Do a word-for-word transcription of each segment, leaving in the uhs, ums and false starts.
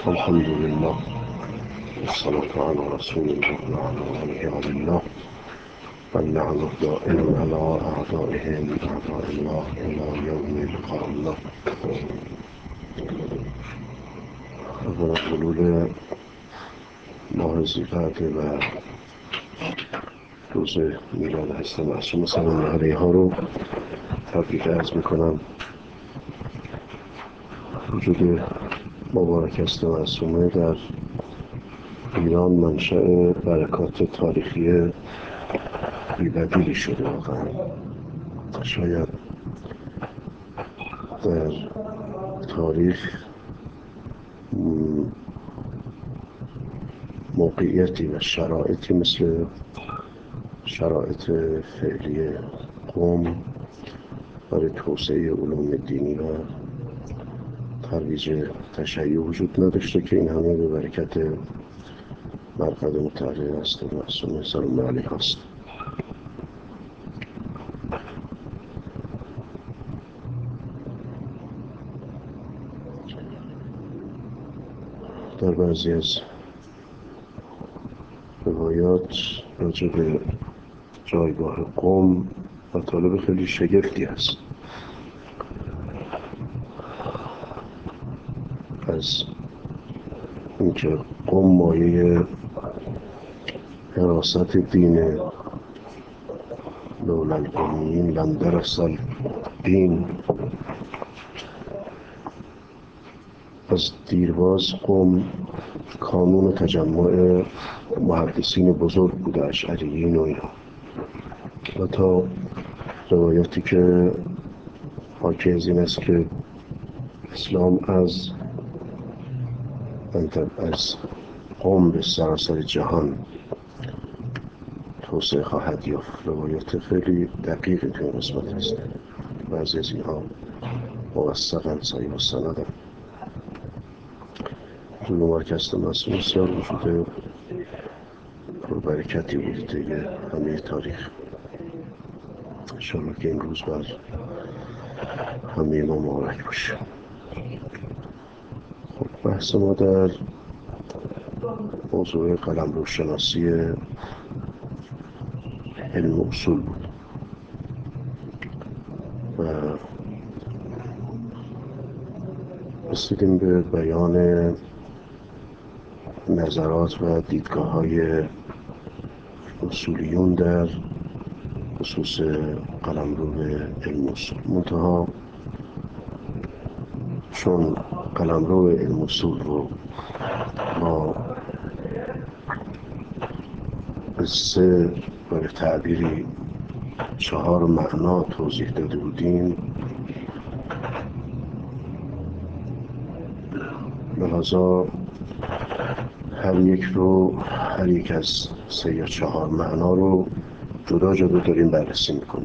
الحمد لله والصلاة على رسول الله وعلى آله وعلى الله واللعنة دائم على أعدائهم أعداء الله إلى يوم لقاء الله. اولا حلول ماه ذی‌قعده و روز میلاد حضرت معصومه سلام علیها رو تبریک عرض میکنم. وجود مبارک حضرت معصومه در ایران منشأ برکات تاریخی بی‌بدیلی شده. واقعا شاید در تاریخ موقعیتی و شرایطی مثل شرایط فعلی قم برای توسعه علوم دینی و ترویج تشیع وجود نداشته که این همه به برکت مرقد مطهر حضرت معصومه سلام علیها است. در بعضی از روایات راجع به جایگاه قم مطالب خیلی شگفتی هست. از اینکه قم مایه حراست دین، لولا القمیین لم درس الدین. از دیرباز قم کانون تجمع محدثین بزرگ بوده، اشعریین و اینا، و تا روایاتی که حاکی از این است که اسلام از از قم به سراسر جهان توسعه خواهد یافت. روایات خیلی دقیقی تو این قسمت هست. بعضی از اینها موثقاً صحیح السندن. وجود مبارک حضرت معصومه بسیار وجود پربرکتی بوده طی همه تاریخ. انشاءالله که این روز بر همه ما مبارک باشه. خب بحث ما در موضوع قلمرو شناسی علم اصول بود و رسیدیم به بیان نظرات و دیدگاه های اصولیون در خصوص قلمرو علم اصول. منتها چون قلمرو علم اصول رو با سه و به تعبیری چهار معنا توضیح داده بودیم، لحاظا هر یک رو هر یک از سه یا چهار معنا رو جدا جدا داریم بررسی میکنیم.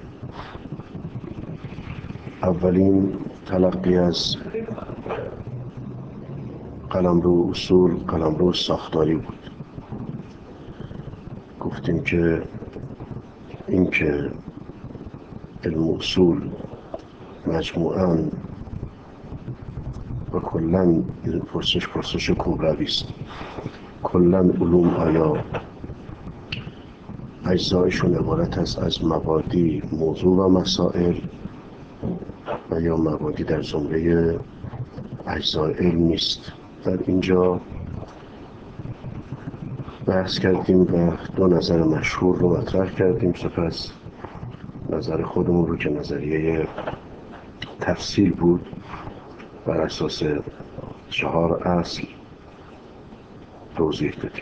اولین تلقی از قلمرو اصول قلمرو ساختاری بود. گفتیم که این که علم اصول مجموعاً و کلاً این پرسش پرسش کبروی است. کلاً علوم آیا اجزایشون عبارت است از مبادی، موضوع و مسائل، و یا مبادی در زمره اجزای علم نیست؟ در اینجا بحث کردیم و دو نظر مشهور رو مطرح کردیم. سپس نظر خودمون رو که نظریه تفصیل بود بر اساس چهار اصل توضیح دادیم.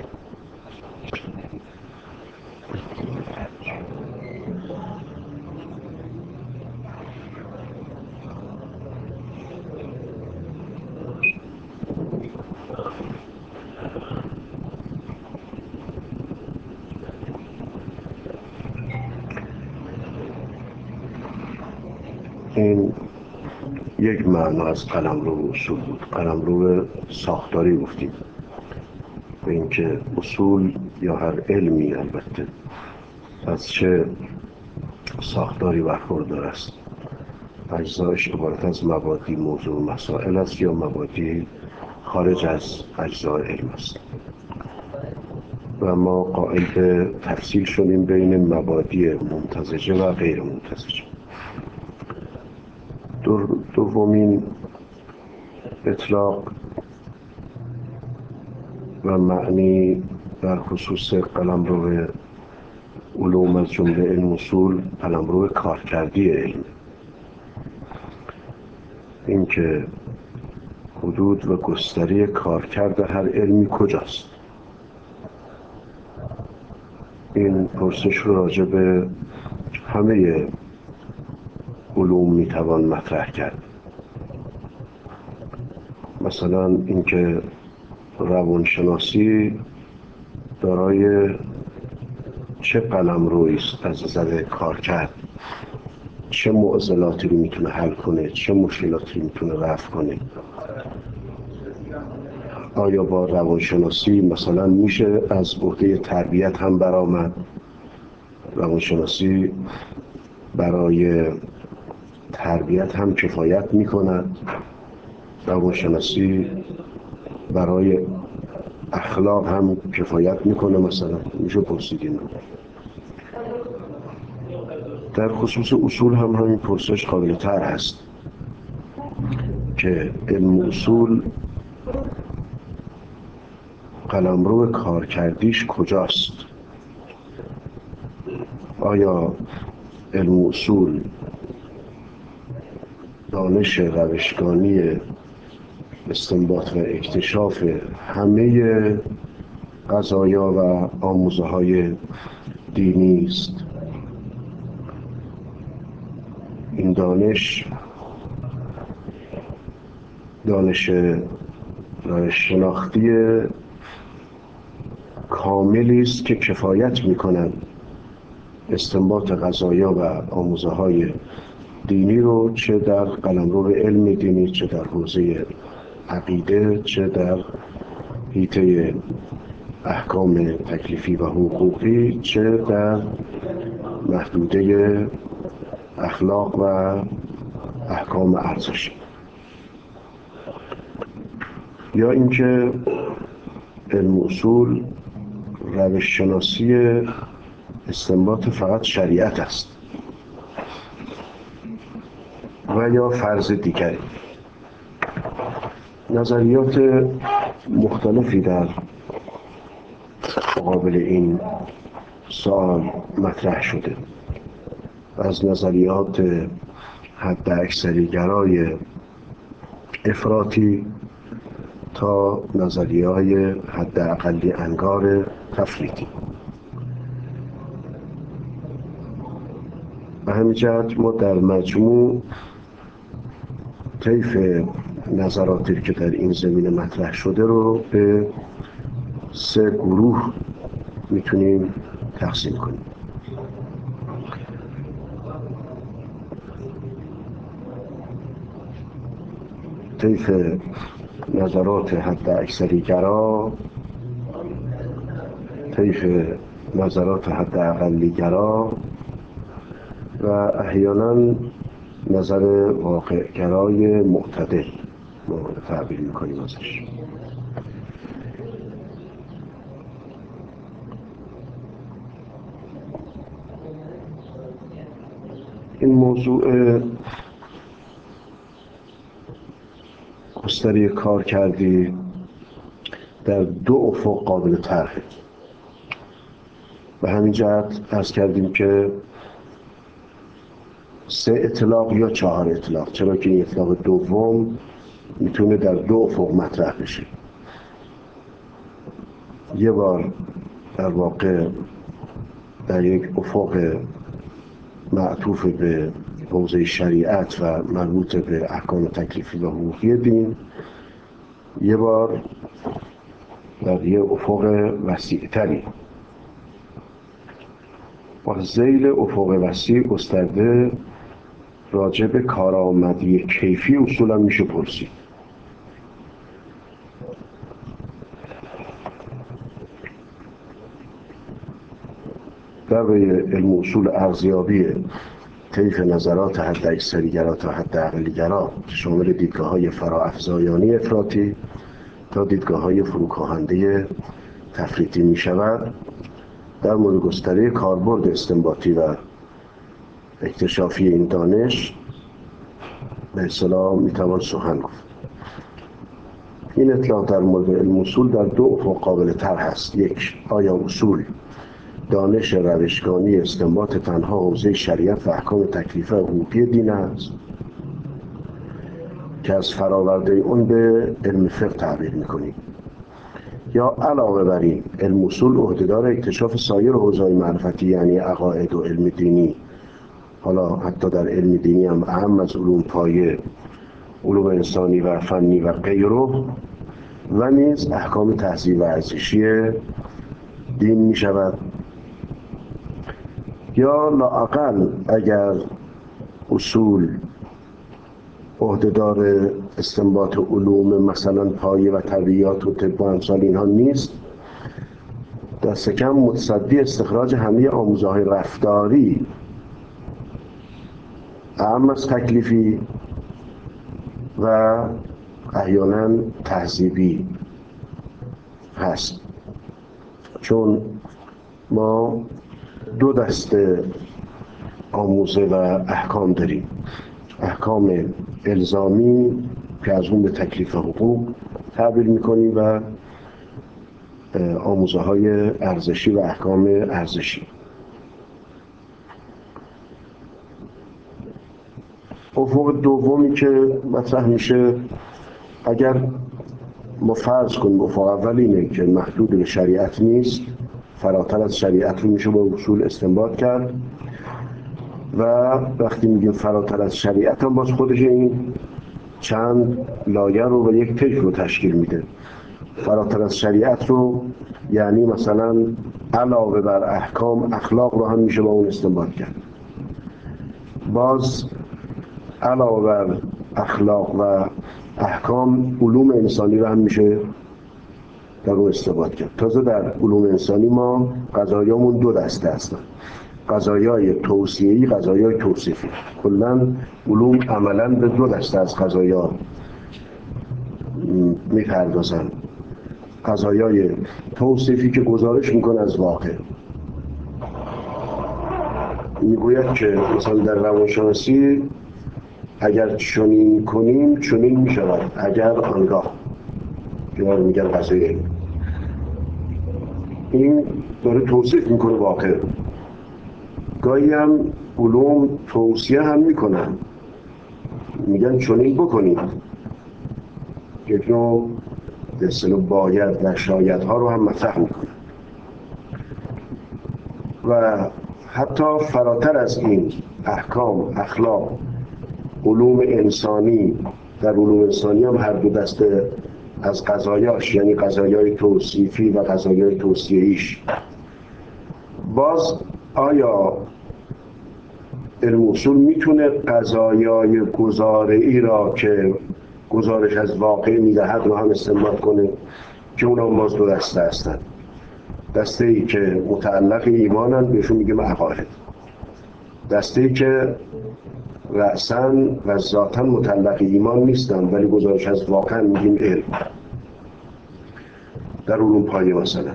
این یک معنا از قلمرو اصول بود. قلمرو ساختاری گفتیم به اینکه اصول یا هر علمی البته از چه ساختاری برخوردار است. اجزایش عبارت از مبادی، موضوع و مسائل است یا مبادی خارج از اجزای علم است و ما قائل به تفصیل شدیم بین مبادی ممتزجه و غیر ممتزجه. دومین اطلاق و معنی در خصوص قلمرو علوم از جمله علم اصول قلمرو کارکردی علم، این که حدود و گستری کارکرد هر علمی کجاست. این پرسش رو راجع به همه علوم میتوان مطرح کرد. مثلا اینکه روانشناسی دارای چه قلمرویی است از نظر کارکرد، چه معضلاتی رو میتونه حل کنه، چه مشکلاتی رو میتونه رفع کنه. آیا با روانشناسی مثلا میشه از عهده تربیت هم برآمد؟ روانشناسی برای تربیت هم کفایت میکند؟ روانشناسی برای اخلاق هم کفایت میکنه؟ مثلا میشه پرسید اینو. در خصوص اصول هم همین پرسش قابل تر هست که علم اصول قلمرو کارکردیش کجاست؟ آیا علم اصول دانش روشگانی استنباط و اکتشاف همه قضایا و آموزه های دینی است؟ این دانش دانش شناختی کاملی است که کفایت می‌کند استنباط قضایا و آموزه های دینی رو چه در قلمرو علم دینی، چه در حوزه عقیده، چه در حیطه احکام تکلیفی و حقوقی، چه در محدوده اخلاق و احکام ارزشی. یا اینکه علم اصول روش شناسی استنباط فقط شریعت است و یا فرض دیگری. نظریات مختلفی در مقابل این سوال مطرح شده، از نظریات حد اکثری گرای افراطی تا نظریه های حد اقلی انگار تفریطی. به همین جهت ما در مجموع طیف نظراتی که در این زمینه مطرح شده رو به سه گروه میتونیم تقسیم کنیم. طیف نظرات حد اکثری گرا، طیف نظرات حد اقلی گرا و احیانا نظر واقع گرای معتدل ما تعبیر میکنیم ازش. این موضوع گستری کار کردی در دو افق قابل طرحه. به همین جهت عرض کردیم که سه اطلاق یا چهار اطلاق، چرا که این اطلاق دوم میتونه در دو افق مطرح بشه. یه بار در واقع در یک افق معطوف به حوزه شریعت و مربوط به احکام تکلیفی و حقوقی دین، یه بار در یه افق وسیع‌تری و ذیل افق وسیع گسترده راجع به کارآمدی کیفی اصولا میشه پرسید. در علم اصول ارزیابی طیف نظرات حد اکثری گرا تا حد اقلی گرا شامل دیدگاه‌های فراافزایانه افراطی، تا دیدگاه‌های فروکاهنده تفریطی می شود در مورد گستره کاربرد استنباطی و اکتشافی این دانش به اصطلاح می توان سخن گفت. این اطلاع در مورد علم اصول در دو افق قابل طرح است. یک، آیا اصول دانش روشگانی استنباط تنها حوزه شریعت و احکام تکلیفی حقوقی دین است که از فراورده اون به علم فقه تعبیر می‌کنیم، یا علاوه بر این علم اصول عهدهدار اکتشاف سایر حوزه‌های معرفتی یعنی عقاید و علم دینی، حالا حتی در علم دینی هم اهم از علوم پایه، علوم انسانی و فنی و غیره، و نیز احکام تهذیب و ارزشی دین می شود. یا لااقل اگر اصول عهدهدار استنباط علوم مثلا پایه و طبیعیات و طب و امثال اینها نیست، دست کم متصدی استخراج همه آموزه‌های رفتاری اهم از تکلیفی و احیانا تهذیبی هست. چون ما دو دسته آموزه و احکام داریم: احکام الزامی که از اون به تکلیف حقوق تعبیر میکنیم و آموزه های ارزشی و احکام ارزشی. افق دومی که مطرح میشه، اگر ما فرض کنیم افق اول اینه که محدود به شریعت نیست، فراتر از شریعت رو میشه با اصول استنباط کرد، و وقتی میگیم فراتر از شریعت هم باز خودش این چند لایه رو و یک طیف رو تشکیل میده. فراتر از شریعت رو یعنی مثلا علاوه بر احکام اخلاق رو هم میشه با اون استنباط کرد. باز علاوه بر اخلاق و احکام علوم انسانی رو هم میشه در اون استنباط کرد. تازه در علوم انسانی ما قضایامون دو دسته هستن: قضایای توصیه‌ای، قضایای توصیفی. کلاً علوم عملاً به دو دسته از قضایا میپردازن: قضایای توصیفی که گزارش میکنه از واقع، میگوید که مثلا در روانشناسی اگر چنین کنیم چنین میشود، اگر آنگاه، که میگن قضای علم. این داره توصیف میکنه واقع. گاهی هم علوم توصیه هم میکنن، میگن چنین بکنید، یک نوع به اصطلاح باید و شایدها رو هم مطرح میکنن. و حتی فراتر از این احکام، اخلاق، علوم انسانی، در علوم انسانی هم هر دو دسته از قضایاش، یعنی قضایای توصیفی و قضایای توصیه‌ایش. باز آیا علم اصول میتونه قضایای گزاره‌ای را که گزارش از واقع میدهد رو هم استنباط کنه؟ که اونا هم باز دو دسته هستن. دسته ای که متعلق ایمانن بهشون میگیم عقاید، دسته ای که رأساً و ذاتاً متعلق ایمان نیستن ولی گزارش از واقع میگیم علم. در علوم پایه مثلا.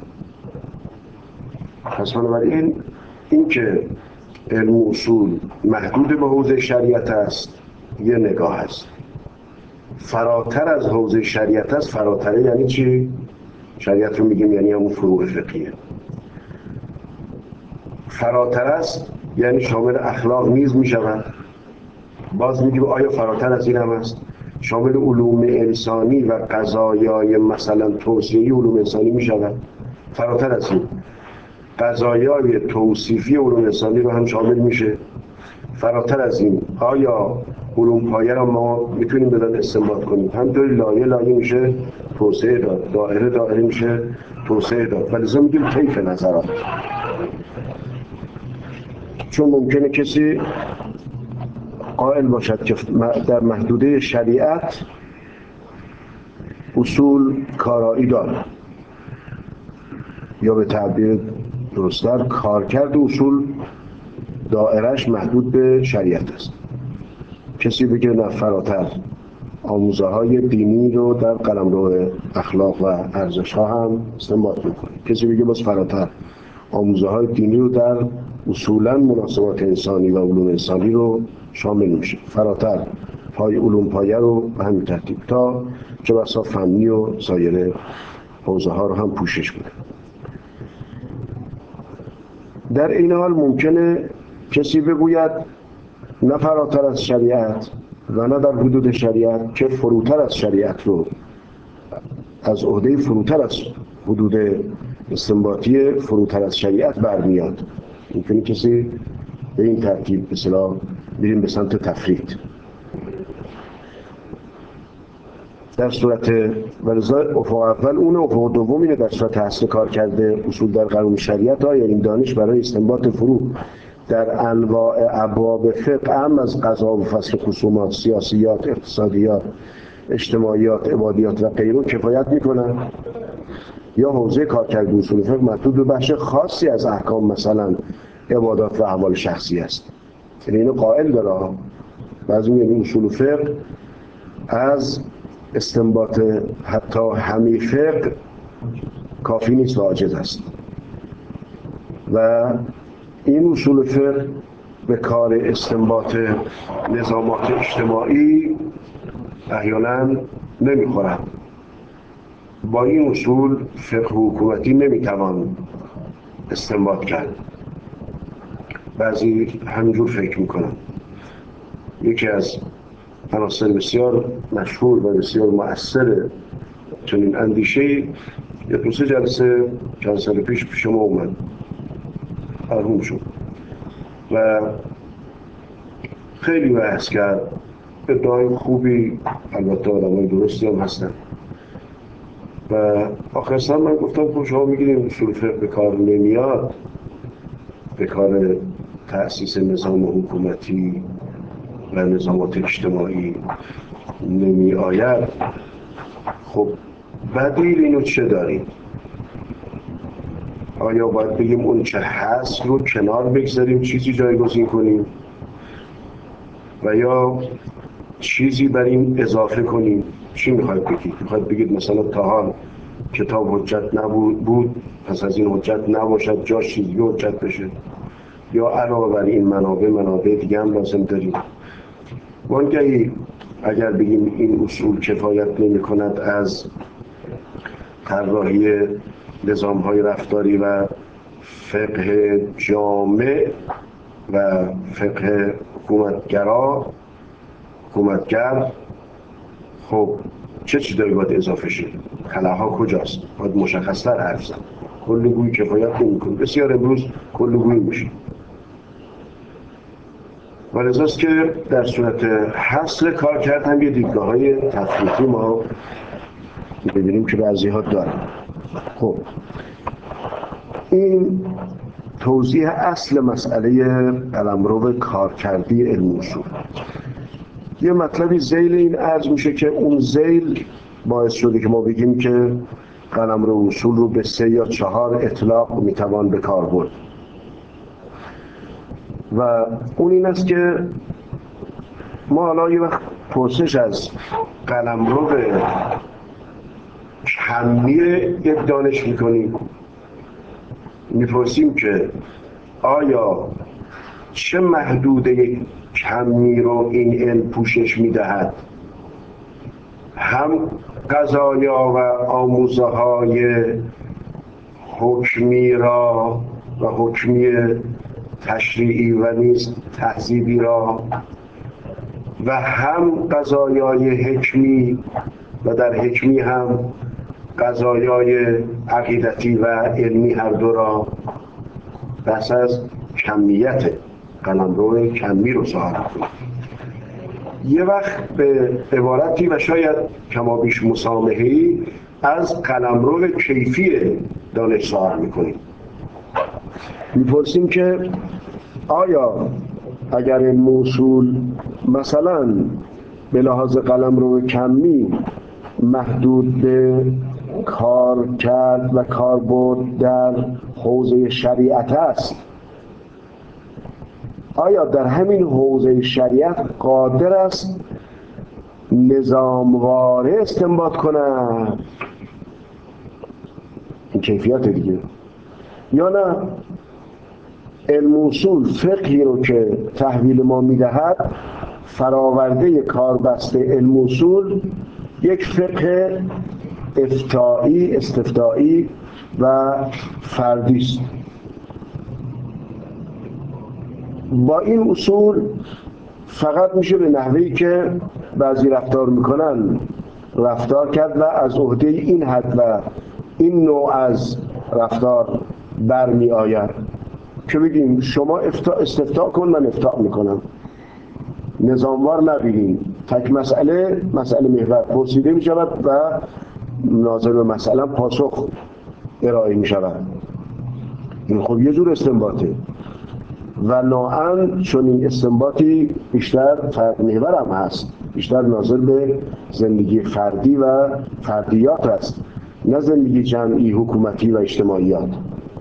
پس بنابراین این که علم اصول محدود به حوزه شریعت است یه نگاه است. فراتر از حوزه شریعت است، فراتره یعنی چی؟ شریعت رو میگیم یعنی همون فروع فقهیه. فراتر است یعنی شامل اخلاق نیز میشود. باز میگیم آیا فراتر از این هم است؟ شامل علوم انسانی و قضایای مثلا توصیه‌ای علوم انسانی میشود. فراتر از این قضایای توصیفی علوم انسانی رو هم شامل میشه. فراتر از این آیا علوم پایه را ما میتونیم بدن استنباط کنیم؟ همطوری لایه لایه میشه توسعه داد، دائره دائره میشه توسعه داد. ولی زمین میگیم طیف نظرات، چون ممکنه کسی قائل باشد که در محدوده شریعت اصول کارایی دارد، یا به تعبیر درست‌تر کارکرد اصول دائرش محدود به شریعت است. کسی بگه نه، فراتر، آموزه های دینی رو در قلمرو اخلاق و ارزش ها هم استنباط میکنه. کسی بگه باز فراتر آموزه های دینی رو در اصولا مناسبات انسانی و علوم انسانی رو شامل میشه، فراتر پای علوم پایه رو به همین ترتیب تا چه بسا فنی و سایر حوزه ها رو هم پوشش میده. در این حال ممکنه کسی بگوید نه فراتر از شریعت و نه در حدود شریعت، که فروتر از شریعت رو از عهده فروتر از حدود استنباطی فروتر از شریعت برمیاد. ممکنه کسی به این ترتیب به اصطلاح بریم به سمت تفرید. در صورت ولذا افق اول اون، افق دوم اینه در صورت اصل کار کرده اصول در قانون شریعت ها، یعنی دانش برای استنباط فروع در انواع ابواب فقه، هم از قضا و فصل خصومات، سیاسیات، اقتصادیات، اجتماعیات، عبادیات و غیره کفایت میکنن، یا حوزه کارکرد اصول فقه محدود به بخش خاصی از احکام مثلا عبادات و احوال شخصی است. یعنی اینو قائل داره. بعضی میگن اصول فقه از استنباط حتی همه فقه کافی نیست و عاجز است و این اصول فقه به کار استنباط نظامات اجتماعی احیانا نمیخورند. با این اصول فقه حکومتی نمیتوان استنباط کرد. بعضی همینجور فکر میکنن. یکی از عناصر بسیار مشهور و بسیار مؤثر چنین اندیشه‌ای یه دو سه جلسه چند سال پیش پیش ما اومد، مرحوم شد و خیلی بحث کرد. ادعای خوبی، البته آدمای درستی هم هستن و آخرسر من گفتم خب شما میگید اصول فقه به کار نمیاد، به کار تأسیس نظام حکومتی و نظامات اجتماعی نمی آید، خب بدیل اینو چه داریم؟ آیا باید بگیم اون چه هست رو کنار بگذاریم چیزی جایگزین کنیم و یا چیزی بر این اضافه کنیم؟ چی میخواید بگید؟ میخواید بگید مثلا تا حال کتاب حجت نبود بود پس از این حجت نباشد، جاش چیزی حجت بشه، یا علاوه بر این منابع منابع دیگه هم لازم داریم؟ وانگهی اگر بگیم این اصول کفایت نمی کند از طراحی نظام‌های رفتاری و فقه جامع و فقه حکومتگرا حکومتگر، خب چه چیزایی باید اضافه شد؟ خلاها کجاست؟ باید مشخص‌تر حرف زد. کل گوی کفایت نمی‌کنه. بسیار امروز کل گوی میشه. ولذاست که در صورت حصر کار کرد هم یه دیدگاه‌های تفریطی ما ببینیم که بعضی‌ها دارن. خب این توضیح اصل مسئله قلمرو کارکردی علم اصول. یه مطلبی ذیل این عرض میشه که اون ذیل باعث شده که ما بگیم که قلمرو اصول رو به سه یا چهار اطلاق میتوان به کار برد و اون این است که ما حالا یه وقت پرسش از قلمرو کمی یک دانش میکنیم، میپرسیم که آیا چه محدوده کمی رو این علم پوشش میدهد؟ هم قضایا و آموزه های حکمی را و حکمی تشریعی و نیز تهذیبی را و هم قضایای حکمی و در حکمی هم قضایای عقیدتی و علمی هر دو را. بس از کمیت قلمرو کمی رو سوال کنیم. یه وقت به عبارتی و شاید کما بیش مسامحه‌ای از قلمرو کیفی دانش سوال میکنیم. میپرسیم که آیا اگر این موصول مثلا به لحاظ قلمرو کمی محدود به کار کرد و کاربرد در حوزه شریعت است، آیا در همین حوزه شریعت قادر است نظامواره استنباط کنن، این کیفیت دیگه، یا نه علم اصول فقهی رو که تحویل ما میدهد فراورده کاربسته علم اصول یک فقه افتائی استفتائی و فردی است. با این اصول فقط میشه به نحوهی که بعضی رفتار میکنن رفتار کرد و از عهده این حد و این نوع از رفتار برمی آید که بگیم شما استفتاء کن من افتاء میکنم، نظاموار نبینیم، تک مسئله مسئله محور پرسیده می شود و ناظر به مسئله پاسخ ارائه می شود. این خب یه جور استنباطه و ناهن چون این استنباطی بیشتر فرد محور هم هست، بیشتر ناظر به زندگی فردی و فردیات هست، نه زندگی جمعی حکومتی و اجتماعیات.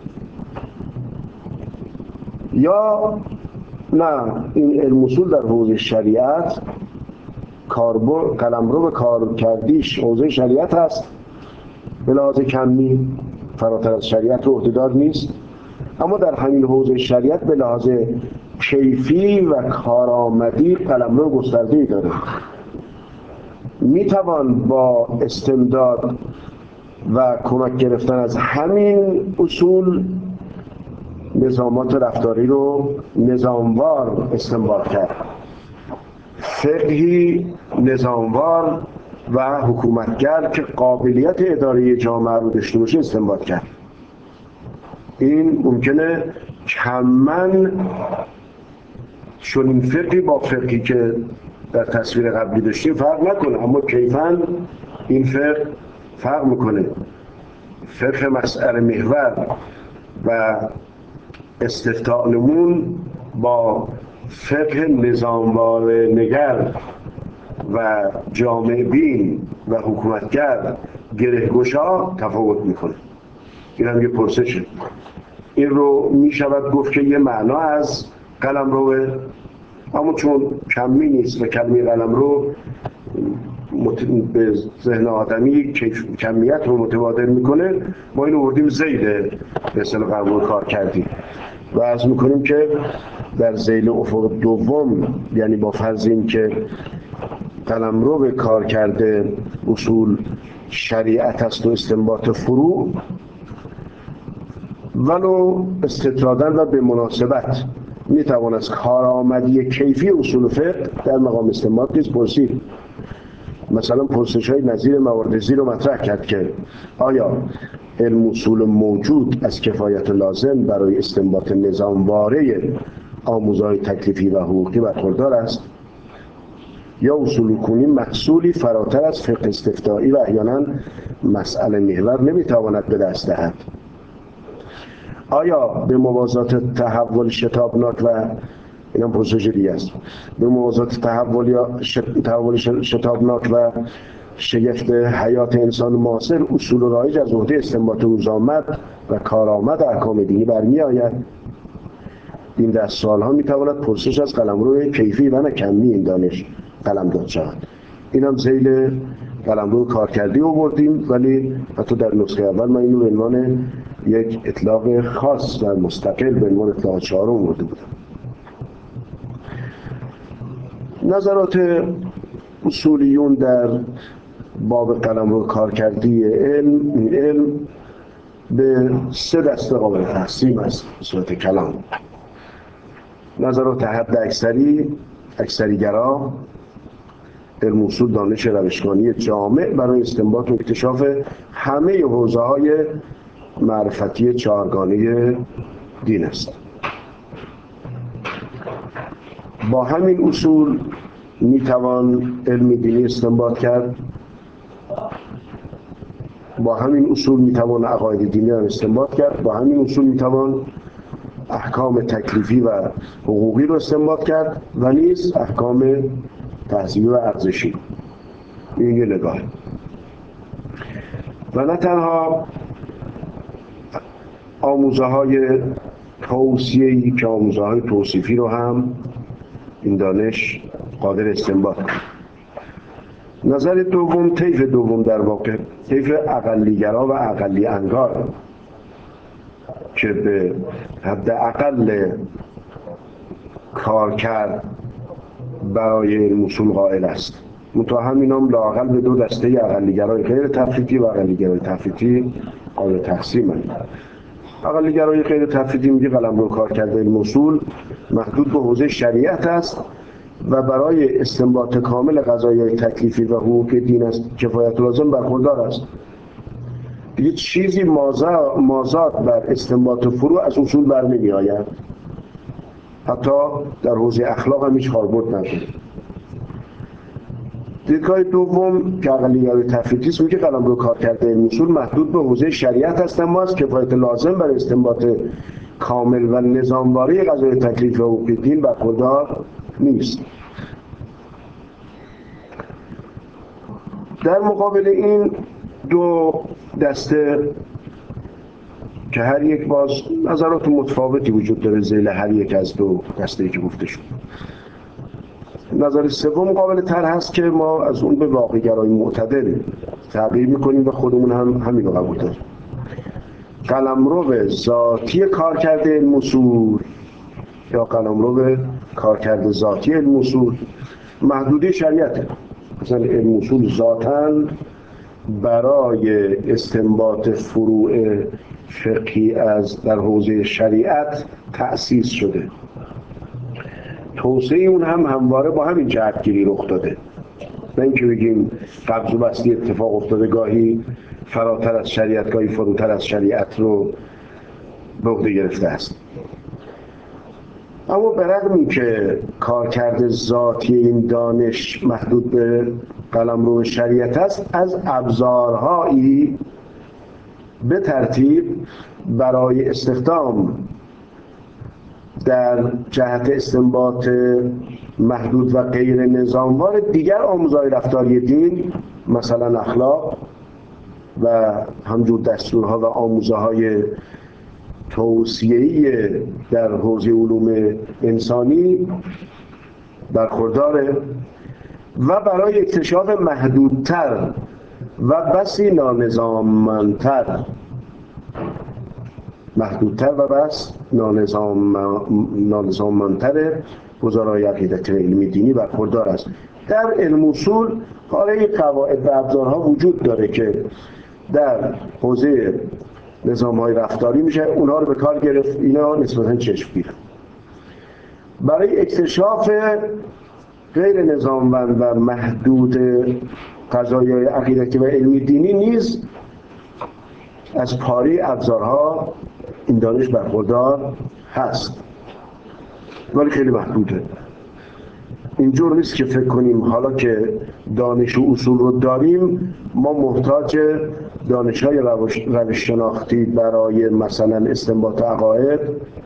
یا نه این علم اصول در حوزه شریعت کاربر قلمرو به کار کردیش حوزه شریعت هست، به لحاظ کمی فراتر از شریعت رو عهده‌دار نیست، اما در همین حوزه شریعت به لحاظ کیفی و کارآمدی قلمرو گسترده‌ای داره. میتوان با استمداد و کمک گرفتن از همین اصول نظامات رفتاری رو نظاموار استنباط کرد، فقهی نظاموار و حکومتگر که قابلیت اداره جامعه رو داشته باشه استنباط کرد. این ممکنه کمن چون این فقهی با فقهی که در تصویر قبلی داشتیم فرق نکنه، اما کیفاً این فقه فرق میکنه. فقه مسئله محور و استفتاء نمون با فقه نظاموار نگر و جامعه بین و حکومتگر گره‌گشا تفاوت میکنه. این هم یه پرسشه. این رو میشود گفت که یه معنا از قلمروه، اما چون کمی نیست و کمی قلمرو مت... به ذهن آدمی کمیت رو متبادر میکنه، ما اینو بردیم ذیل به اصطلاح قلمرو کار کردیم و عرض میکنیم که در ذیل افق دوم، یعنی با فرض این که قلمرو به کار کرده اصول شریعت است و استنباط فروع، ولو استطراداً و به مناسبت میتوان از کارآمدی کیفی اصول فقه در مقام استنباط نیز پرسید. مثلا پرسش های نظیر موارد زیر رو مطرح کرد که آیا علم اصول موجود از کفایت لازم برای استنباط نظامواره آموزهای تکلیفی و حقوقی برخوردار است، یا اصول کنی محصولی فراتر از فقه استفتائی و احیانا مسئله محور نمیتواند به دست دهد. آیا به موازات تحول شتابناک و اینم پرسش دیگه است، به موازات تحول یا تحول شتابناک و شگفت حیات انسان معاصر اصول و رایج از عهده استنباط روزآمد و کارآمد احکام دینی برمی آید؟ این دست سالها میتواند پرسش از قلمرو کیفی و نه کمی این دانش قلمداد شود. اینم ذیل قلمرو کارکردی آوردیم، ولی حتی در نسخه اول من اینو به عنوان یک اطلاق خاص و مستقل به عنوان اطلاق چهارم آورده بودم. نظرات اصولیون در باب قلمرو کارکردی علم، این علم به سه دسته قابل تقسیم است به صورت کلام. نظرات حد اکثری، اکثریگرا، علم اصول دانش روشگانی جامع برای استنباط و اکتشاف همه حوزه‌های معرفتی چهارگانه دین است. با همین اصول میتوان علم دینی استنباط کرد، با همین اصول میتوان عقاید دینی را استنباط کرد، با همین اصول میتوان احکام تکلیفی و حقوقی رو استنباط کرد و نیز احکام تهذیبی و ارزشی. این یه نگاه. و نه تنها آموزه های توصیه‌ای که آموزه های توصیفی رو هم این دانش قادر استنباط کنه. نظر دوم، طیف دوم در واقع طیف اقلیگرا و اقلی انگار که به حد اقل کار کرد برای علم اصول قائل است. منتها همین هم لااقل به دو دسته اقلیگرای غیر تفریطی و اقلیگرای تفریطی قابل تقسیم هست. اقلیگرای غیر تفریطی میگه قلمرو کار کرده علم اصول محدود به حوزه شریعت است و برای استنباط کامل قضایای تکلیفی و حقوق دین از کفایت لازم برخوردار است. دیگه چیزی مازاد بر استنباط فروع از اصول بر نمی آید. حتی در حوزه اخلاق هم هیچ کاربرد نداره. دیدگاه دوم که اقلیگرای تفریطی است میگه قلمرو کار کرده علم اصول محدود به حوزه شریعت است، اما از کفایت لازم برای استنباط کامل و نظامواری قضایای تکلیف و حقوق دین برخوردار نیست. در مقابل این دو دسته که هر یک باز نظرات متفاوتی وجود داره ذیل هر یک از دو دسته‌ای که گفته شد. نظر سوم قابل طرح هست که ما از اون به واقع‌گرای معتدل تغییر می‌کنیم و خودمون هم همین رو قبول داریم. قلمرو ذاتی کارکرد علم اصول یا قلمرو کارکرد ذاتی علم اصول محدوده شریعته. مثلا علم اصول ذاتاً برای استنباط فروع فقهی از در حوزه شریعت تأسیس شده. توسعه اون هم همواره با همین جهتگیری رخ داده. نه اینکه بگیم قبض و بسطی اتفاق افتاده، گاهی فراتر از شریعت گاهی فروتر از شریعت رو به عهده گرفته است. اما به رغم اینکه کارکرد ذاتی این دانش محدود به قلمرو شریعت است، از ابزارهایی به ترتیب برای استخدام در جهت استنباط محدود و غیر نظاموار دیگر آموزهای رفتاری دین، مثلا اخلاق و همجور دستورها و آموزه‌های توصیه‌ای در حوزه علوم انسانی برخورداره و برای اکتشاف محدودتر و بسی نانظاممندتر محدودتر و بس نانظام نانظاممندتر گزارهای عقیدتی و علمی دینی برخوردار است. در علم اصول حالا قواعد و ابزارها وجود داره که در حوزه نظام‌های رفتاری میشه اونها رو به کار گرفت، اینا نسبتاً چشمگیرن. برای اکتشاف غیر نظاممند و محدود قضایای عقیدتی و علمی دینی نیز از پاره ابزارها این دانش برخوردار هست، ولی خیلی محدوده. اینجور نیست که فکر کنیم حالا که دانش و اصول رو داریم ما محتاج دانش‌های روش, روش شناختی برای مثلا استنباط عقاید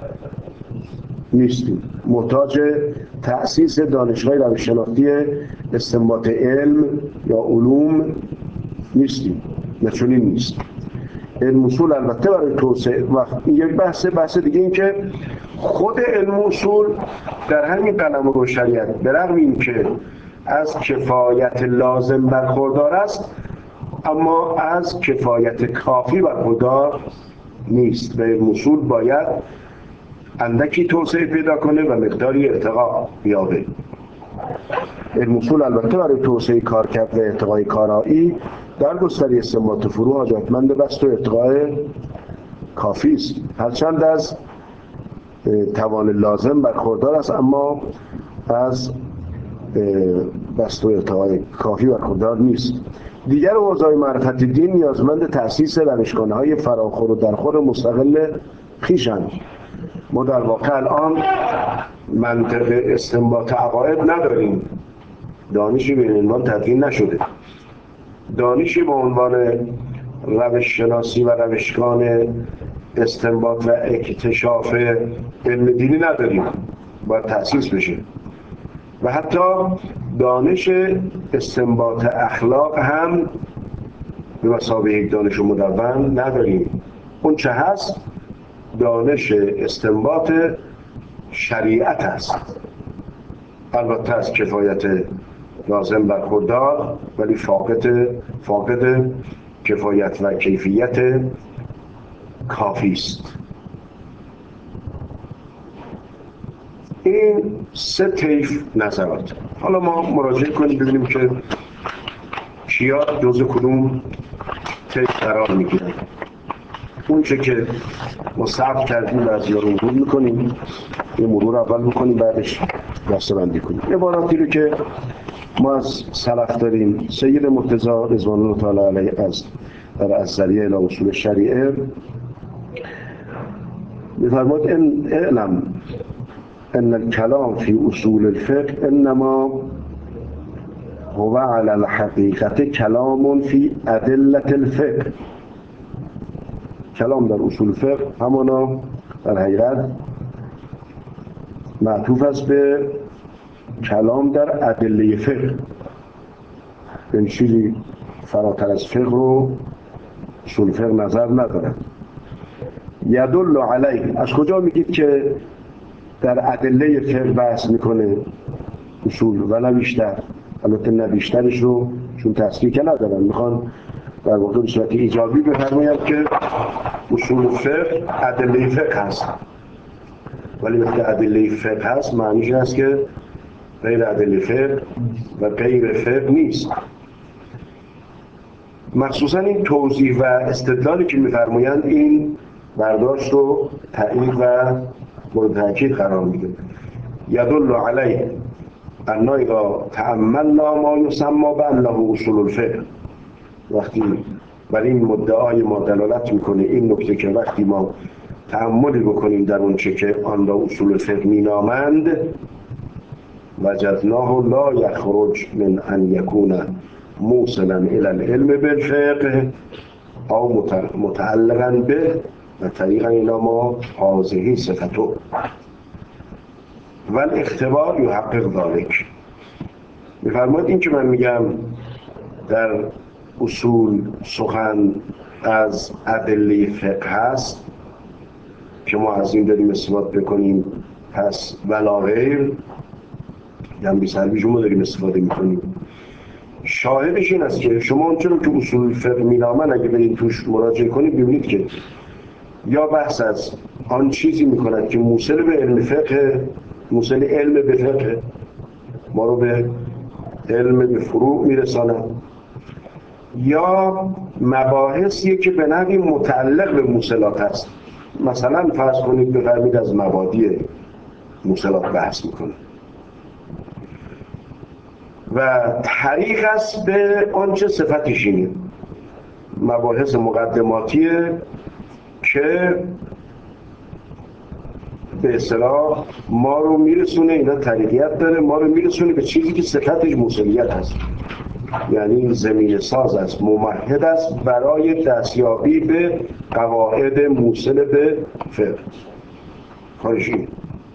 نیستیم، محتاج تأسیس دانش‌های روش شناختی استنباط علم یا علوم نیستیم. نه چنین نیست. علم اصول البته برای توسعه و یک بحث بحث دیگه این که خود علم اصول در همین قلمرو شریعت به رغم این که از کفایت لازم برخوردار است اما از کفایت کافی برخوردار نیست و علم اصول باید اندکی توسعه پیدا کنه و مقداری ارتقا بیابه. علم اصول البته برای توسعه کارکرد و ارتقای کارایی در گستری استنباط فروع حاجتمند بسط و ارتقای کافی است، هرچند از توان لازم برخوردار است اما از بسط و ارتقای کافی برخوردار نیست. دیگر حوزه‌های معرفت دین نیازمند تأسیس روش‌گانه‌های فراخور و درخور مستقل خویشند. ما در واقع الان منطق استنباط عقاید نداریم، دانشی به عنوان تدوین نشده، دانشی به عنوان روش شناسی و روشگان استنباط و اکتشاف علم دینی نداریم، باید تأسیس بشه. و حتی دانش استنباط اخلاق هم به مثابه یک دانش مدون نداریم. اون چه هست؟ دانش استنباط شریعت است، البته از کفایت لازم برخوردار ولی فاقد فاقد کفایت و کیفیت کافی است. این سه طیف نظرات. حالا ما مراجعه کنیم ببینیم که کیا جزء کدوم طیف قرار میگیرن. اون چه که ما ثبت کردیم و از یارو مرور میکنیم، یه مرور اول بکنیم بعدش دسته بندی کنیم. عباراتی رو که ما از سلف داریم، سید مرتضی رضوان الله تعالی علیه از در الذریعه الی اصول شریعه می‌فرماید ان اعلم ان الكلام في اصول الفقه انما هو على الحقیقت کلام فی ادله الفقه. کلام در اصول فقه همانا در حقیقت معطوف است به کلام در ادله فقه. این چیزی فراتر از فقه رو اصول فقه نظر ندارد. یدل علیه، از کجا میگید که در ادله فقه بحث میکنه اصول و نه بیشتر؟ البته نه بیشترش رو چون تصریح که ندارن، میخوان در واقع به صورت ایجابی بفرمایند که اصول فقه ادله فقه هست، ولی وقتی ادله فقه هست معنیش هست که غیر ادله فقه و غیر فقه نیست. مخصوصا این توضیح و استدلالی که میفرمایند این برداشت رو تایید و مورد تاکید قرار میده. یدل علیه ان اذا تأملنا ما یسمى بانه اصول الفقه، وقتی بر این مدعای ما دلالت میکنه این نکته که وقتی ما تأملی بکنیم در اون چه که آن را اصول فقه مینامند، وجدناه لا یخرج من ان یکون موصلا الی العلم بالفقه او متعلقا به و طریقا الی ما هذه صفته و الاختبار یحقق ذلک. میفرماید این که من میگم در اصول سخن از ادله فقه هست که ما از این داریم استفاده بکنیم، پس ولا غیر جنبه سلبی شما داریم استفاده میکنیم. شاهدش این است که شما اون چرا که اصول فقه مینامن اگه برید توش مراجعه کنید ببینید که یا بحث از آن چیزی میکند که موصل به علم فقه، موصل علم به فقه، ما رو به علم به فروع میرساند، یا مباحثیه که به نحوی متعلق به موصلات است. مثلا فرض کنید بفرمید از مبادی موصلات بحث میکنه و طریق است به آنچه صفتش اینه، مباحث مقدماتیه که به اصطلاح ما رو میرسونه، اینا طریقیت داره، ما رو میرسونه به چیزی که صفتش موصلیت هست، یعنی زمین ساز است، ممهد است برای دستیابی به قواعد موصل به فقه. کارشی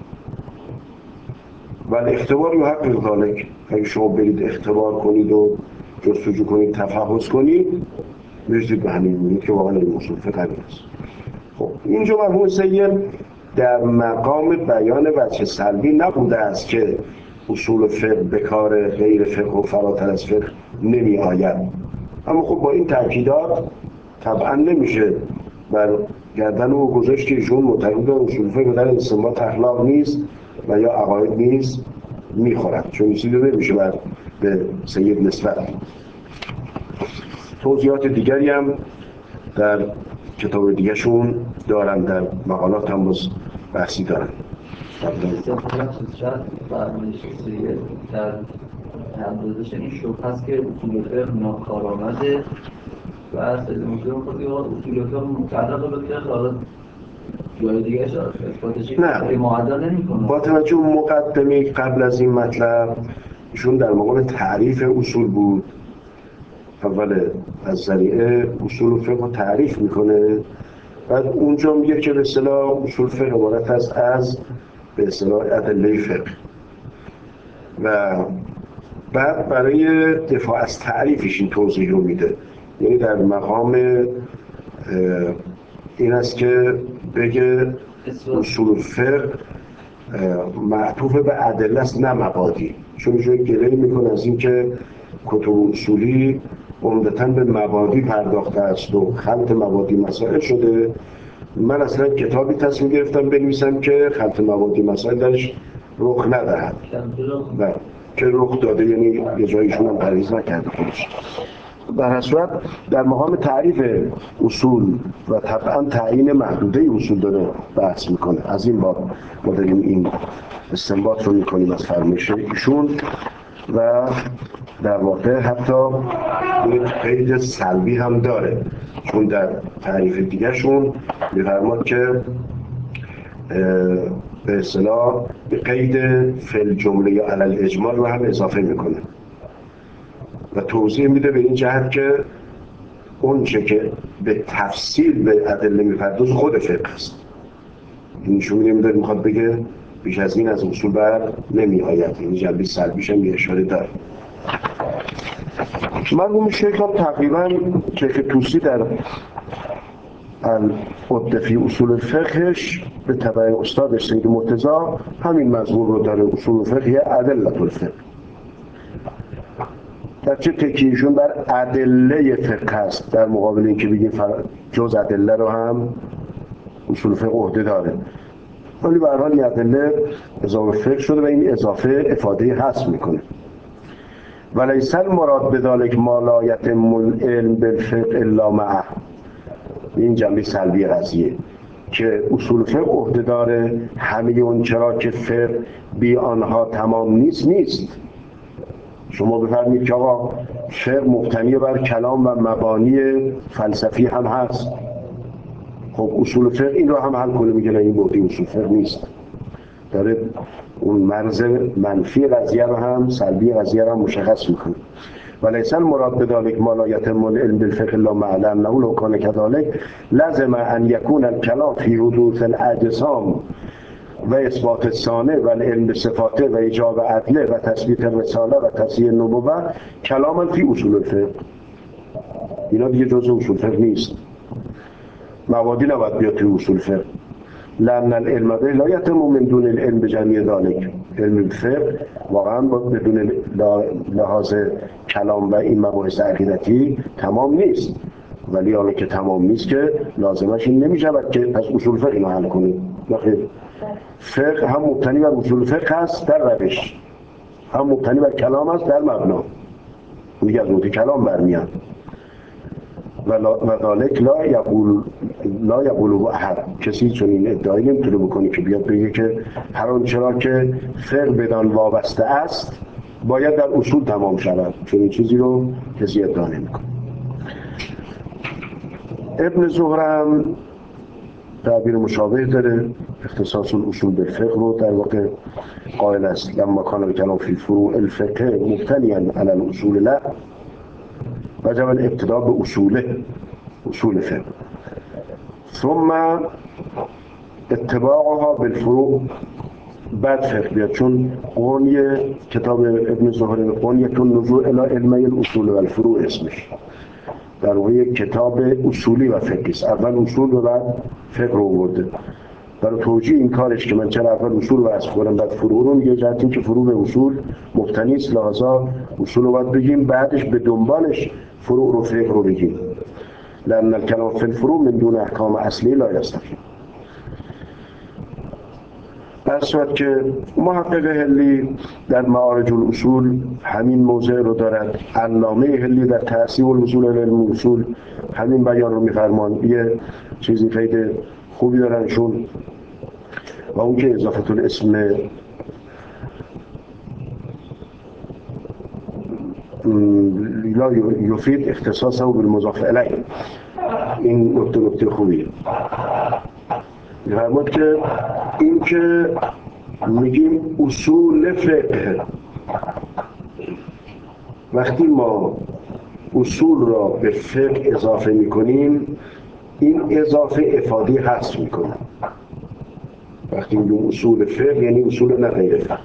و اختبار یحقق ذلک. اگه شما برید اختبار کنید و جستجو کنید، تفحص کنید، میرسید به همین میبینید که واقعا این اصول فقه است. خب اینجا مرحوم سید در مقام بیان وجه سلبی نبوده است که اصول فقه به کار غیر فقه و فراتر از فقه نمی آید، اما خب با این تأکیدات طبعا نمیشه بر گردن او گذاشت که ایشون معتقد اصول فقه در استنباط اخلاق نیست و یا عقاید نیست میخورد، چون چیزی نمیشه بر به سید نسبت. توضیحات دیگری هم در کتاب دیگه شون دارن، در مقالات هم باز بحثی دارن. شاید فرمایش سید در تمرزش این شبه هست که اصول فقه ناکارآمده و از سید موجود خود یا اصول فقه متعلق به فقه حالا جای دیگه شد اثباتش نه معدل نمی‌کنه. با توجه به مقدمه قبل از این مطلب ایشون در مقام تعریف اصول بود، اول از ذریعه اصول فقه رو تعریف میکنه، بعد اونجا میگه که به اصطلاح اصول فقه عبارت است از به اصطلاح ادله فقه و بعد برای دفاع از تعریفش این توضیح رو میده. یعنی در مقام این است که بگه اصول فقه معطوف به ادله است نه مبادی. چون جای گله میکنه از اینکه کتب اصولی عمدتاً به مبادی پرداخته است و خلط مبادی مسائل شده. من اصلا کتابی تصمیم گرفتم بنویسم که خلط مبادی مسائل درش رخ ندهد و که رخ داده، یعنی یه جایشون هم پریز نکرده خودش. در هر صورت در مقام تعریف اصول و طبعا تعیین محدوده اصول داره بحث میکنه. از این باب ما داریم این استنباط رو میکنیم از فرمایش ایشون و در واقع حتی یک قید سلبی هم داره، چون در تعریف دیگه شون میفرماد که به اصطلاح به قید فعل جمله یا علل اجمال رو هم اضافه میکنه و توضیح میده به این جهت که اون چه که به تفصیل به ادله میپردازه خود فقه است. اینشون نمیداره، میخواد بگه بیش از این از اصول بر نمی آید. این جنبه سلبیش هم یه اشاره داره. مرحوم شیخ هم تقریبا شیخ طوسی در العده فی اصول الفقهش به تبع استادش سید مرتضی همین مضمون رو داره، اصول الفقه ادله الفقه. در چه تکیهشون بر ادله فقه است، در مقابل اینکه بگیم جز ادله رو هم اصول فقه عهده داره، ولی به هر حال این ادله اضافه فقه شده و این اضافه افاده هست میکنه. ولیس المراد بذلک ما لا یتم العلم بالفقه الا معه. این جنبه سلبی قضیه که اصول فقه عهده داره همه اون چرا که فقه بی آنها تمام نیست نیست. شما بفرمایید که آقا فقه مبتنی بر کلام و مبانی فلسفی هم هست، خب اصول فقه این رو هم حل کنه، میگه نه این بودی اصول فقه نیست، داره اون مرز منفی قضیه رو هم سلبی قضیه رو هم مشخص میکنه. ولیس المراد بذلک ما لا یتم العلم بالفقه الا مع انه لو کان كذلك لازم ان یکون الکلام فی حدوث الاجسام و اثبات الصانع و العلم بصفاته و ایجاب عدله و تثبیت الرساله و تصحیح النبوه کلاما فی اصول الفقه. اینا دیگه جزء اصول فقه نیست، مبادی نباید بیاد توی اصول فقه. لأن العلم به لا یتم من دون العلم بجمیع ذلك. علم فقه واقعا بدون لحاظ کلام و این مباحث عقیدتی تمام نیست، ولی حالا که تمام نیست که لازمش این نمیشود که پس اصول فقه اینو حل کنیم. نخیر، فقه هم مبتنی بر اصول فقه هست در روش، هم مبتنی بر کلام است در مبنا، دیگه از اون کلام برمیاد. و ذالک لا یقول لا یقوله احد. کسی چون این ادعایی نمیتونه بکنه که بیاد بگه که هر آنچه را که فقه بدان وابسته است باید در اصول تمام شود، چون این چیزی رو کسی ادعا نمیکنه. ابن زهرم تعبیر مشابه داره، اختصاص الاصول بالفقه رو در واقع قائل است. لما کان الکلام فی فروع الفقه مبتنیا علی الاصول لا وجب الابتداء به اصوله، اصول فقه، ثم اتباعها بالفروع، بعد فقه بیاد. چون قونی کتاب ابن زهر قونیت النزوع الی علمی الاصول و الفروع اسمش، در واقع یک کتاب اصولی و فقهی است. اول اصول و بعد فقه رو آورده. برای توجیه این کارش که من چرا اول اصول رو از خودم بعد فروع رو، میگه جهت این که فروع به اصول مبتنی است، لحاظا اصول رو باید بگیم بعدش به دنبالش فروع رو فقه رو بگیم. لأن الكلام في الفروع من دون احکام اصلی لا یستقیم. در صورت که محقق هلی در معارج الاصول همین موضع رو دارد، علامه هلی در تأصیل الوصول الی علم الاصول همین بیان رو میفرمان. یه چیزی خیلی خوبی دارنشون و اون که اضافه الاسم لا یفید اختصاصه بالمضاف الیه. این نکته نکته خوبیه. میفرماد که این که میگیم اصول فقه، وقتی ما اصول را به فقه اضافه میکنیم این اضافه افادی هست میکنه. وقتی میگیم اصول فقه یعنی اصول نه غیر فقه،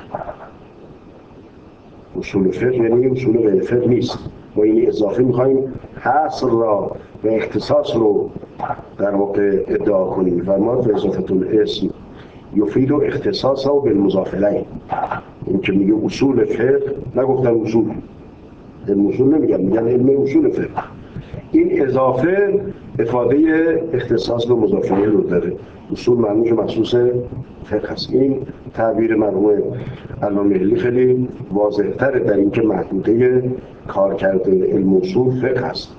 اصول فقه یعنی اصول غیر فقه نیست. با این اضافه میخوایم حصر را و اختصاص رو در واقع ادعا کنیم. فرماد و اضافه الاسم یفید و اختصاص و بالمضاف الیه. این که میگه اصول فقه، نگفتن اصول، علم اصول نمیگن، میگن علم اصول فقه. این اضافه افاده اختصاص به مضاف الیه رو داره. اصول معنیش مخصوص فقه است. این تعبیر مرحوم علامه حلی خیلی واضح‌تره در اینکه محدوده کارکرد علم اصول فقه است.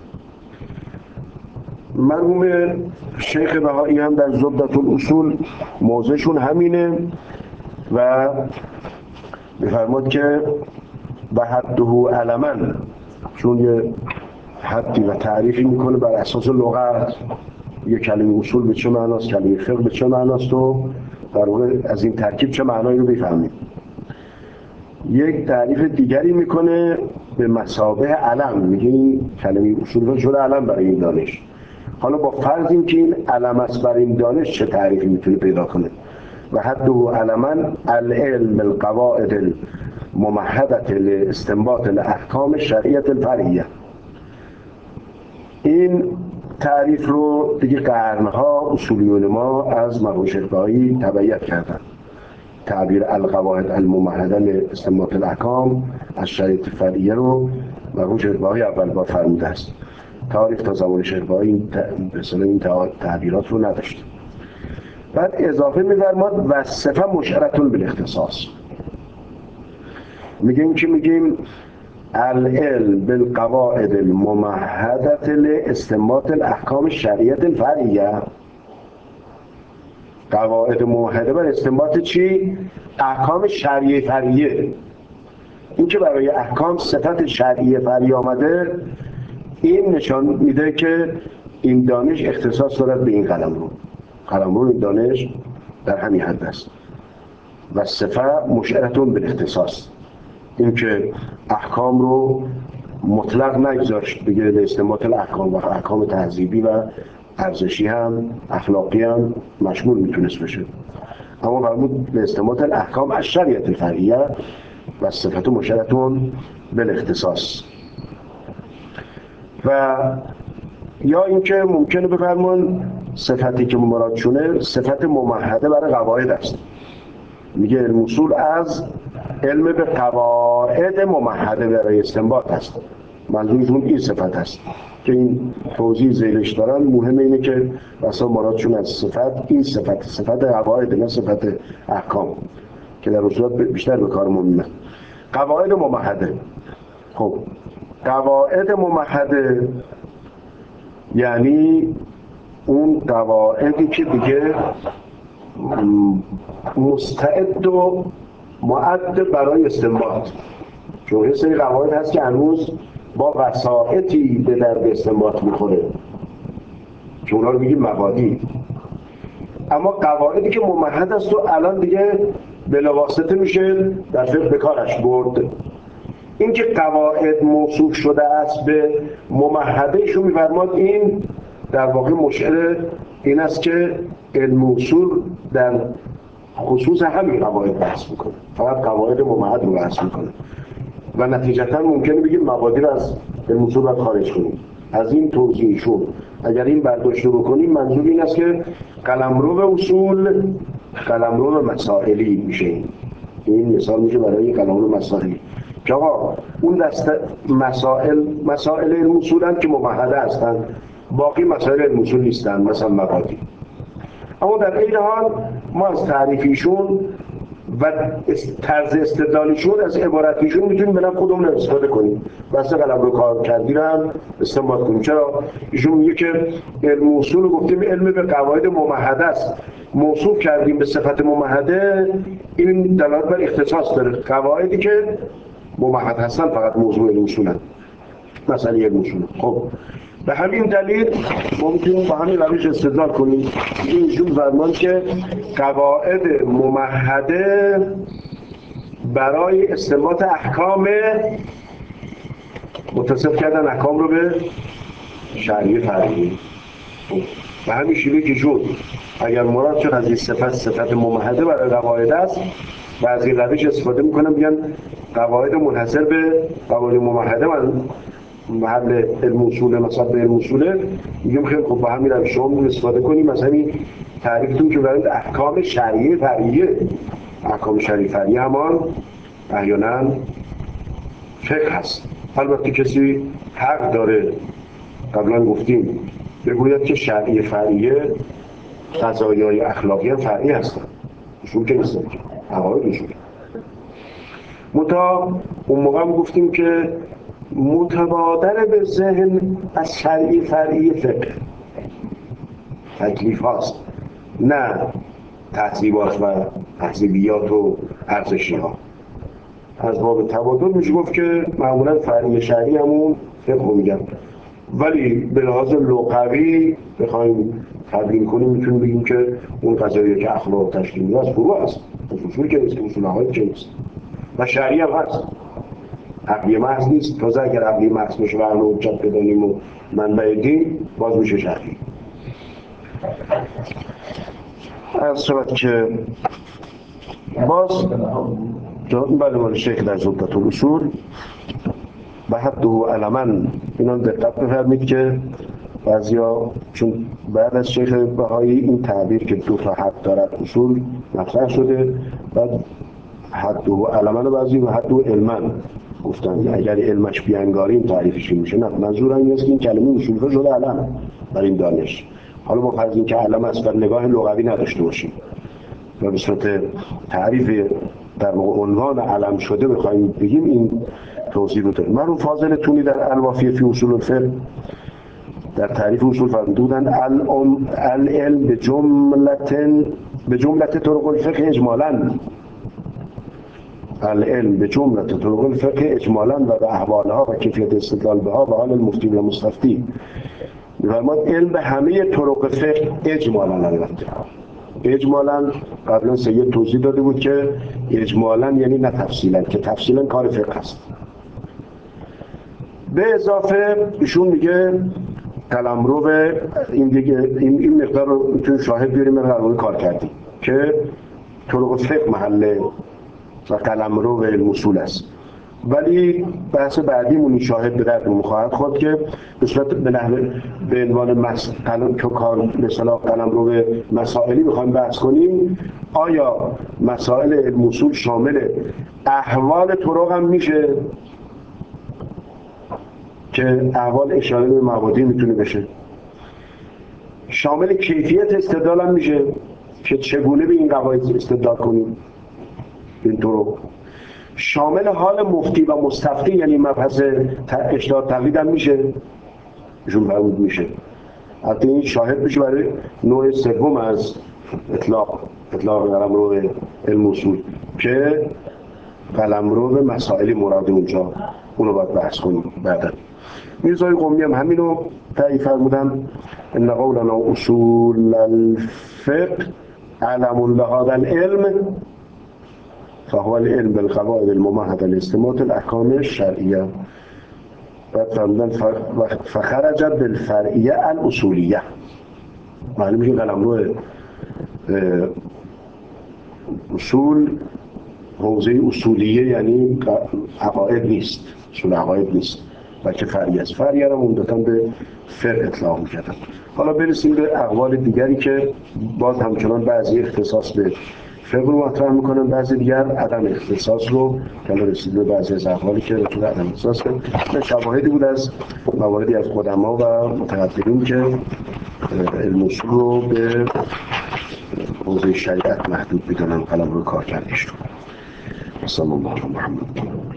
مرحوم شیخ بهایی هم در زبدة الاصول موضعشون همینه و می‌فرماد که به حده علما، چون یه حدی و تعریفی میکنه بر اساس لغت، یه کلمه اصول به چه معناست، کلمه فقه به چه معناست و در واقع از این ترکیب چه معنایی رو بفهمیم. یک تعریف دیگری میکنه به مثابه علم، میگه این کلمه اصول شده علم برای این دانش. حالا با فرض این که این علم است برای این دانش، چه تعریفی میتونه پیدا کنه؟ و حده علما العلم بالقواعد الممهدة لاستنباط الاحکام الشرعیة الفرعیة. این تعریف رو دیگه قرنها اصولیون ما از مرحوم شیخ بهایی تبعیت کردن. تعبیر القواعد الممهدة لاستنباط الاحکام الشرعیة الفرعیة رو مرحوم شیخ بهایی اول بار فرموده است. تعریف تا زمان شیخ بهایی این این تعبیرات رو نداشت. بعد اضافه می‌فرماد و صفه مشعرة بالاختصاص. میگیم که میگیم العلم بالقواعد الممهدة لاستنباط الاحکام الشرعیة الفرعیة. قواعد ممهده بر استنباط چی؟ احکام شرعی فرعیه. این که برای احکام صفت شرعی فرعی آمده، این نشان میده که این دانش اختصاص دارد به این قلمرو. قلمرو این دانش در همین حد است. و صفه مشعرة بالاختصاص، این که احکام رو مطلق نگذاشت بگه به استنباط الاحکام، و احکام تهذیبی و ارزشی هم اخلاقی هم مشمول میتونست بشه، اما فرمود به استنباط الاحکام الشرعیة الفرعیة و صفت مشعرة بالاختصاص. و یا اینکه ممکنه بفرمون صفتی که مراد شونه صفت ممهده برای قواعد است. میگه علم اصول از علم به قواعد ممهده برای استنباط است. منظورشون این صفت است که این توضیح زیرش دارن. مهم اینه که مثلا مرادشون از صفت این صفت صفت قواعد، نه صفت احکام که در اصولات بیشتر به کار میاد. قواعد ممهده، خب قواعد ممهده یعنی اون قواعدی که دیگه مستعد و معد برای استنباط. چون یه سری قواعد هست که هنوز با وسائطی به درد استنباط میخوره که اونا رو میگیم مبادی. اما قواعدی که ممهد است و الان دیگه بلاواسطه میشه در فقه به کارش برد. این که قواعد موصوف شده است به ممهدهشون میفرماد، این در واقع مشعر این است که علم اصول در خصوص همین قواعد بحث میکنه، فقط قواعد ممهد رو بحث میکنه و نتیجتا ممکنه بگیم مبادی رو از علم اصول باید خارج کنیم. از این توضیحشون اگر این برداشت رو بکنیم، منظور این است که قلمرو به اصول قلمرو به مسائلی میشه. این مثال میشه برای قلمرو مسائلی که آقا اون دسته مسائل مسائل علم اصولن که ممهده هستن، باقی مسائل علم اصول نیستن، مثلا مبادی. اما در این حال ما از تعریفیشون و طرز استدلالیشون از عبارتیشون میتونیم به نفع خودمون استفاده کنیم، واسه قلمرو کار کردی رو هم استنباط کنیم. چرا؟ ایشون میگه که علم اصول رو گفتیم علم به قواعد ممهده است، موصوف کردیم به صفت ممهده، این دلالت بر اختصاص داره. قواعدی که ممهد هستن فقط موضوع علم اصولن، مثلا علم اصول. خب به همین دلیل ما میتونیم با همین روش استدلال کنیم. اینجور فرمان که قواعد ممهده برای استنباط احکام، متصف کردن احکام رو به شرعی فرعی. به همین شیوه که شد اگر مراد شد از این صفت صفت ممهده برای قواعد است و از این روش استفاده میکنم، میگن قواعد منحصر به قواعد ممهده من محل علم اصوله، مثلا به علم اصوله، میگم خیلی خب با همین روش شما استفاده کنیم. مثلا این تعریفتون که برای احکام شرعی فرعیه، احکام شرعی فرعیه همان احیانا فقه هست. البته کسی حق داره قبلا گفتیم بگوید که شرعی فرعیه قضایای اخلاقی هم فرعی هستن، اصول که نیستن که عقاید اصول. متا اون موقع هم گفتیم که متبادر به ذهن از شرعی فرعی فقه تکلیف هاست، نه تهذیبات و تهذیبیات و ارزشی ها. از باب تبادل میشه گفت که معمولا فرعی شرعی همون فقه میگن، ولی به لحاظ لغوی بخوایم تبیین کنیم میتونیم بگیم که اون قضایی که اخلاق تشکیل میده از فروع است، از اصول که نیست، اصول عقاید که نیست و شرعی هم هست، عقلی محض نیست. تازه اگر عقلی محض بشه و اهل حجت بدانیم و منبع دین باز میشه شرعی. از شود که باز بله مال شیخ در زبدة الاصول و حده علما اینا دقت بفرمید که بعضیا چون بعد از شیخ بهایی این تعبیر که دو تا حد دارد اصول مطرح شده، بعد حده علما بعضی و حده علما گفتن اگر علمش بیانگاریم تعریفش میشه. نه، منظور این است که این کلمه اصول شده علم بر این دانش. حالا با فرض این که علم است و نگاه لغوی نداشته باشیم و به صورت تعریف در عنوان علم شده بخوایم بگیم، این توضیح رو داره. مرحوم فاضل تونی در الوافیه فی اصول الفقه در تعریف اصول فرموده بودند العلم به جملت به جملت طرق الفقه اجمالاً، العلم به جملت طرق الفقه اجمالاً و به احوالها و کیفیت استدلال بها و حال المفتی و مستفتی. می‌فرماید علم به همه طرق فقه اجمالاً. البته اجمالاً قبلا سید توضیح داده بود که اجمالاً یعنی نه تفصیلاً، که تفصیلاً کار فقه است. به اضافه ایشون میگه قلمرو به این دیگه این, این مقدار رو میتونیم شاهد بیاریم من قلمرو کار کردیم که طرق فقه محل و قلمرو به علم اصول است. ولی بحث بعدیمون شاهد به درد خواهد خورد که به صورت به نحو به عنوان مس قلم که کار مثلا قلمرو به مسائلی بخوایم بحث کنیم، آیا مسائل علم اصول شامل احوال طرق هم میشه که احوال اشاره به مبادی میتونه بشه، شامل کیفیت استدلال هم میشه که چگونه به این قواعد استدلال کنیم، این طرق شامل حال مفتی و مستفتی یعنی مبحث اجتهاد تقلید هم میشه، ایشون فرمود میشه. البته این شاهد میشه برای نوع سوم از اطلاق اطلاق قلمرو به علم اصول که قلمرو به مسائل مراد اونجا، اونو باید بحث کنیم بعدا. میرزای قمی هم همینو تعریف فرمودن ان قولنا اصول الفقه علم لهذا العلم فهو العلم بالقواعد الممهدة لاستنباط الاحکام الشرعیه. بعد فرمودن فخرج بالفرعیه الاصولیه. معلوم میشه قلمرو اصول حوزه اصولیه یعنی عقاید نیست، اصول عقاید نیست بلکه فرعی است. فرعی را عمدتاً به فقه اطلاق می‌کردن. حالا برسیم به اقوال دیگری که باز همچنان بعضی اختصاص به فقه رو مطرح می‌کنن، بعضی دیگر عدم اختصاص رو. که رسید به بعضی از اقوالی که رسول عدم اختصاص به شواهدی بود از مواردی از قدما و متقدمین که علم اصول رو به حوزه شریعت محدود بدونن قلم رو کار کردیشون. صلی الله علیه و محمد.